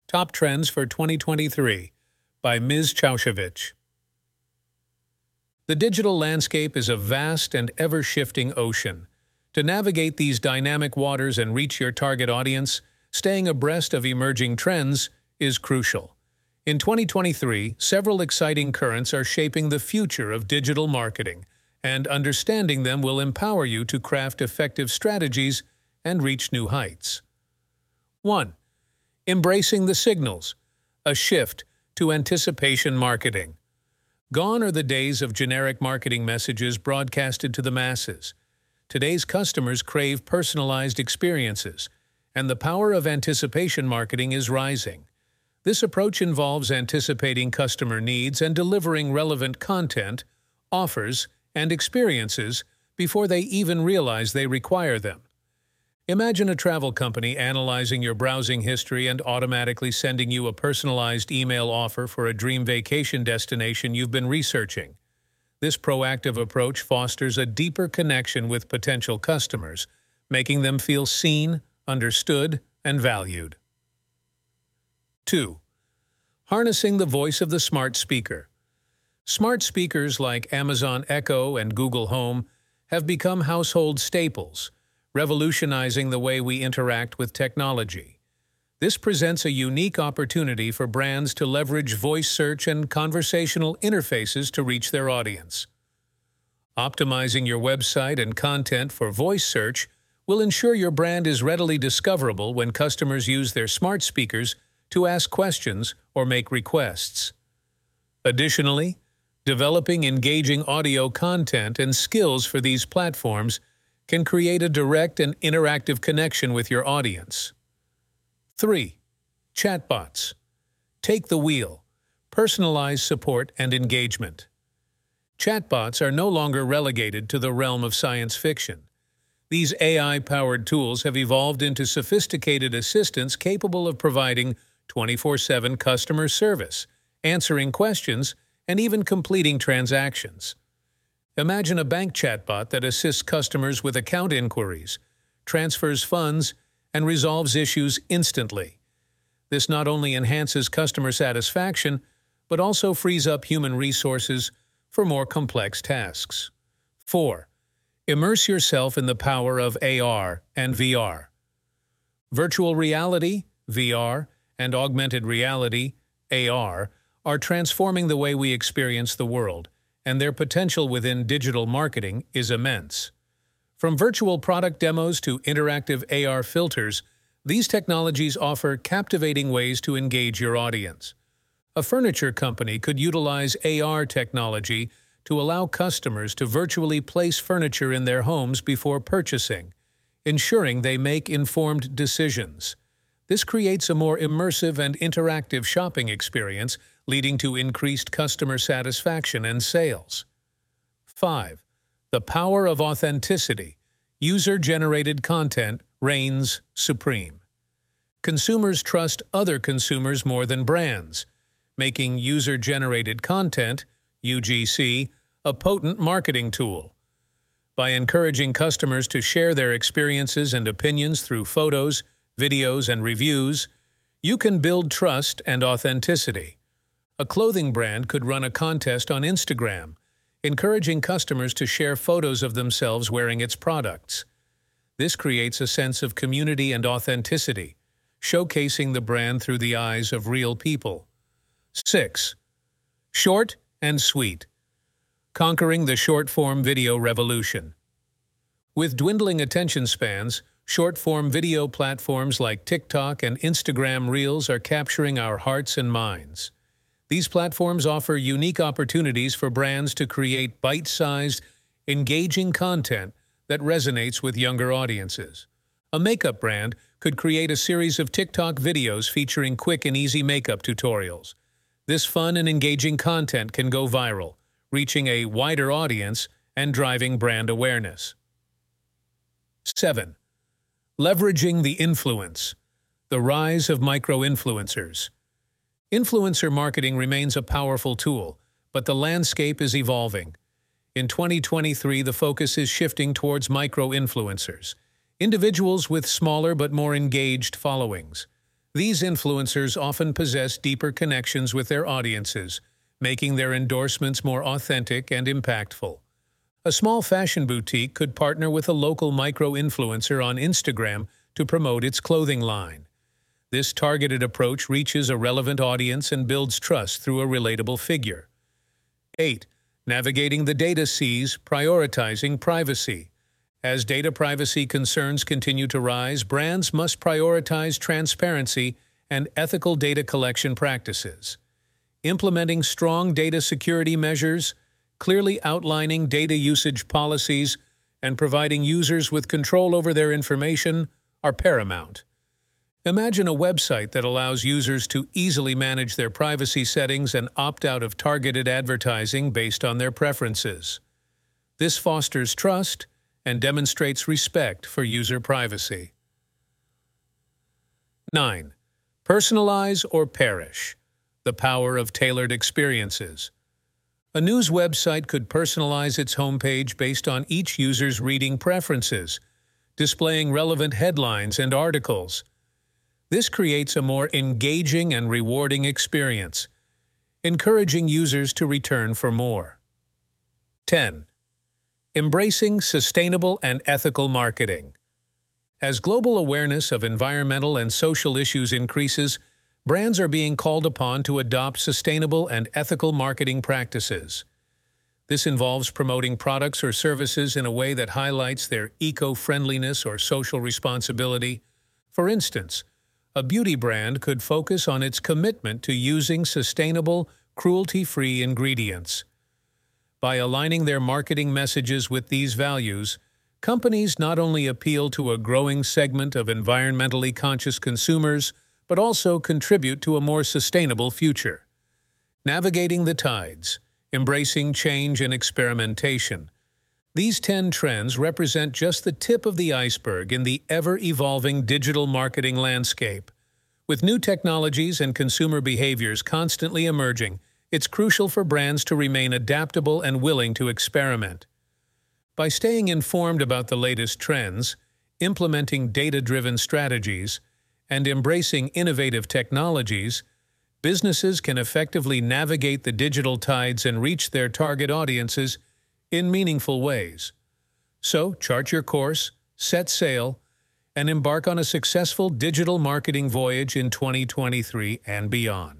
Top Trends for 2023 by Ms. Chaushevich. The digital landscape is a vast and ever-shifting ocean. To navigate these dynamic waters and reach your target audience, staying abreast of emerging trends is crucial. In 2023, several exciting currents are shaping the future of digital marketing, and understanding them will empower you to craft effective strategies and reach new heights. 1. Embracing the signals, a shift to anticipation marketing. Gone are the days of generic marketing messages broadcasted to the masses. Today's customers crave personalized experiences, and the power of anticipation marketing is rising. This approach involves anticipating customer needs and delivering relevant content, offers, and experiences before they even realize they require them. Imagine a travel company analyzing your browsing history and automatically sending you a personalized email offer for a dream vacation destination you've been researching. This proactive approach fosters a deeper connection with potential customers, making them feel seen, understood, and valued. 2. Harnessing the voice of the smart speaker. Smart speakers like Amazon Echo and Google Home have become household staples, revolutionizing the way we interact with technology. This presents a unique opportunity for brands to leverage voice search and conversational interfaces to reach their audience. Optimizing your website and content for voice search will ensure your brand is readily discoverable when customers use their smart speakers to ask questions or make requests. Additionally, developing engaging audio content and skills for these platforms can create a direct and interactive connection with your audience. 3. Chatbots. Take the wheel. Personalize support and engagement. Chatbots are no longer relegated to the realm of science fiction. These AI-powered tools have evolved into sophisticated assistants capable of providing 24/7 customer service, answering questions, and even completing transactions. Imagine a bank chatbot that assists customers with account inquiries, transfers funds, and resolves issues instantly. This not only enhances customer satisfaction, but also frees up human resources for more complex tasks. 4. Immerse yourself in the power of AR and VR. Virtual reality, VR, and augmented reality, AR, are transforming the way we experience the world, and their potential within digital marketing is immense. From virtual product demos to interactive AR filters, these technologies offer captivating ways to engage your audience. A furniture company could utilize AR technology to allow customers to virtually place furniture in their homes before purchasing, ensuring they make informed decisions. This creates a more immersive and interactive shopping experience, leading to increased customer satisfaction and sales. 5. The power of authenticity. User-generated content reigns supreme. Consumers trust other consumers more than brands, making user-generated content, UGC, a potent marketing tool. By encouraging customers to share their experiences and opinions through photos, videos, and reviews, you can build trust and authenticity. A clothing brand could run a contest on Instagram, encouraging customers to share photos of themselves wearing its products. This creates a sense of community and authenticity, showcasing the brand through the eyes of real people. 6. Short and sweet. Conquering the short-form video revolution. With dwindling attention spans, short-form video platforms like TikTok and Instagram Reels are capturing our hearts and minds. These platforms offer unique opportunities for brands to create bite-sized, engaging content that resonates with younger audiences. A makeup brand could create a series of TikTok videos featuring quick and easy makeup tutorials. This fun and engaging content can go viral, reaching a wider audience and driving brand awareness. 7. Leveraging the influence. The rise of micro-influencers. Influencer marketing remains a powerful tool, but the landscape is evolving. In 2023, the focus is shifting towards micro-influencers, individuals with smaller but more engaged followings. These influencers often possess deeper connections with their audiences, making their endorsements more authentic and impactful. A small fashion boutique could partner with a local micro-influencer on Instagram to promote its clothing line. This targeted approach reaches a relevant audience and builds trust through a relatable figure. 8. Navigating the data seas, prioritizing privacy. As data privacy concerns continue to rise, brands must prioritize transparency and ethical data collection practices. Implementing strong data security measures, clearly outlining data usage policies, and providing users with control over their information are paramount. Imagine a website that allows users to easily manage their privacy settings and opt out of targeted advertising based on their preferences. This fosters trust and demonstrates respect for user privacy. 9. Personalize or perish. The power of tailored experiences. A news website could personalize its homepage based on each user's reading preferences, displaying relevant headlines and articles. This creates a more engaging and rewarding experience, encouraging users to return for more. 10. Embracing sustainable and ethical marketing. As global awareness of environmental and social issues increases, brands are being called upon to adopt sustainable and ethical marketing practices. This involves promoting products or services in a way that highlights their eco-friendliness or social responsibility. For instance, a beauty brand could focus on its commitment to using sustainable, cruelty-free ingredients. By aligning their marketing messages with these values, companies not only appeal to a growing segment of environmentally conscious consumers, but also contribute to a more sustainable future. Navigating the tides, embracing change and experimentation. These 10 trends represent just the tip of the iceberg in the ever-evolving digital marketing landscape. With new technologies and consumer behaviors constantly emerging, it's crucial for brands to remain adaptable and willing to experiment. By staying informed about the latest trends, implementing data-driven strategies, and embracing innovative technologies, businesses can effectively navigate the digital tides and reach their target audiences in meaningful ways. So, chart your course, set sail, and embark on a successful digital marketing voyage in 2023 and beyond.